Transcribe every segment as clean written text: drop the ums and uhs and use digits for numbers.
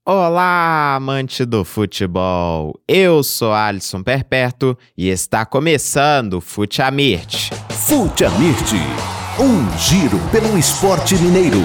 Olá, amante do futebol! Eu sou Alisson Perpétuo e está começando o Fute Amirt. Fute Amirt, um giro pelo esporte mineiro.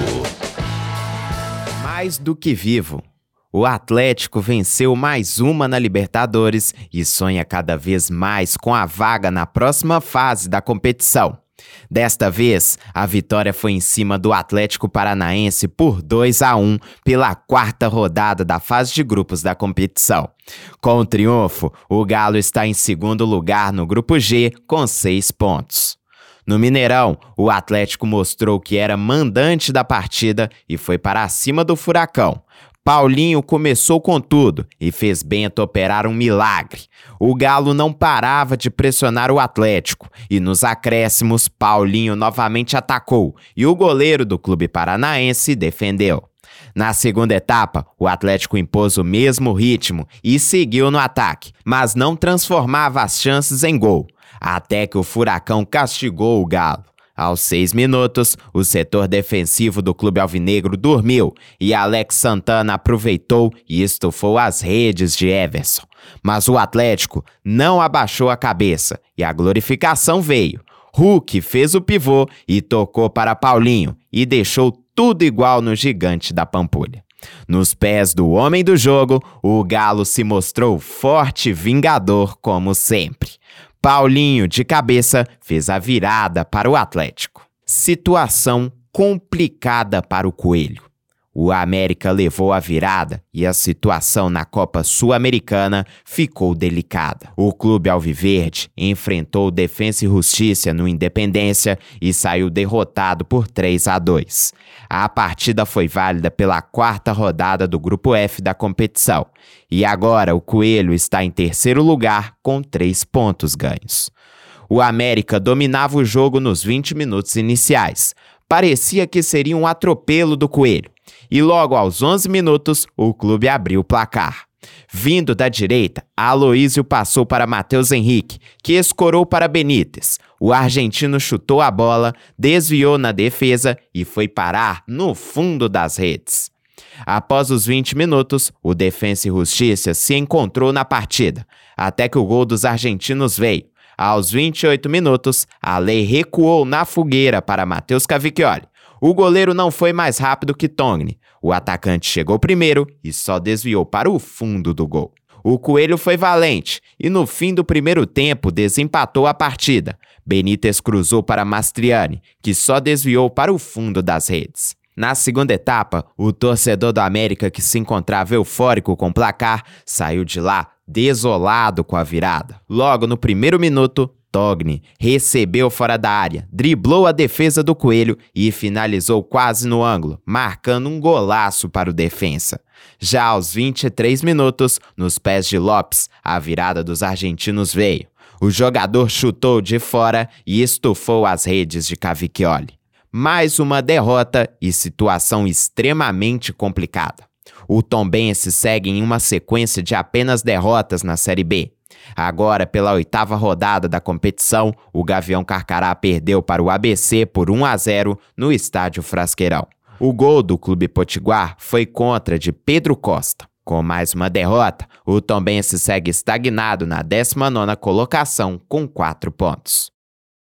Mais do que vivo, o Atlético venceu mais uma na Libertadores e sonha cada vez mais com a vaga na próxima fase da competição. Desta vez, a vitória foi em cima do Atlético Paranaense por 2-1 pela quarta rodada da fase de grupos da competição. Com o triunfo, o Galo está em segundo lugar no grupo G com 6 pontos. No Mineirão, o Atlético mostrou que era mandante da partida e foi para cima do Furacão. Paulinho começou com tudo e fez Bento operar um milagre. O Galo não parava de pressionar o Atlético e nos acréscimos Paulinho novamente atacou e o goleiro do clube paranaense defendeu. Na segunda etapa, o Atlético impôs o mesmo ritmo e seguiu no ataque, mas não transformava as chances em gol, até que o Furacão castigou o Galo. Aos 6 minutos, o setor defensivo do clube alvinegro dormiu e Alex Santana aproveitou e estufou as redes de Everson. Mas o Atlético não abaixou a cabeça e a glorificação veio. Hulk fez o pivô e tocou para Paulinho e deixou tudo igual no gigante da Pampulha. Nos pés do homem do jogo, o Galo se mostrou forte e vingador como sempre. Paulinho, de cabeça, fez a virada para o Atlético. Situação complicada para o Coelho. O América levou a virada e a situação na Copa Sul-Americana ficou delicada. O clube alviverde enfrentou o Defensa e Justiça no Independência e saiu derrotado por 3-2. A partida foi válida pela quarta rodada do Grupo F da competição. E agora o Coelho está em terceiro lugar com 3 pontos ganhos. O América dominava o jogo nos 20 minutos iniciais. Parecia que seria um atropelo do Coelho. E logo aos 11 minutos, o clube abriu o placar. Vindo da direita, Aloísio passou para Matheus Henrique, que escorou para Benítez. O argentino chutou a bola, desviou na defesa e foi parar no fundo das redes. Após os 20 minutos, o Defensa e Justiça se encontrou na partida, até que o gol dos argentinos veio. Aos 28 minutos, Ale recuou na fogueira para Matheus Cavicchioli. O goleiro não foi mais rápido que Togni. O atacante chegou primeiro e só desviou para o fundo do gol. O Coelho foi valente e no fim do primeiro tempo desempatou a partida. Benítez cruzou para Mastriani, que só desviou para o fundo das redes. Na segunda etapa, o torcedor do América, que se encontrava eufórico com o placar, saiu de lá desolado com a virada. Logo no primeiro minuto, Togni recebeu fora da área, driblou a defesa do Coelho e finalizou quase no ângulo, marcando um golaço para o defensa. Já aos 23 minutos, nos pés de Lopes, a virada dos argentinos veio. O jogador chutou de fora e estufou as redes de Cavicchioli. Mais uma derrota e situação extremamente complicada. O Tombense segue em uma sequência de apenas derrotas na Série B. Agora, pela 8ª rodada da competição, o Gavião Carcará perdeu para o ABC por 1-0 no estádio Frasqueirão. O gol do Clube Potiguar foi contra de Pedro Costa. Com mais uma derrota, o Tombense segue estagnado na 19ª colocação com 4 pontos.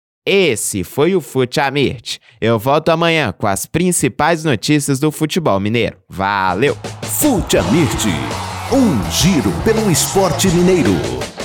Esse foi o Fute Amirt. Eu volto amanhã com as principais notícias do futebol mineiro. Valeu! Fute Amirt, um giro pelo esporte mineiro.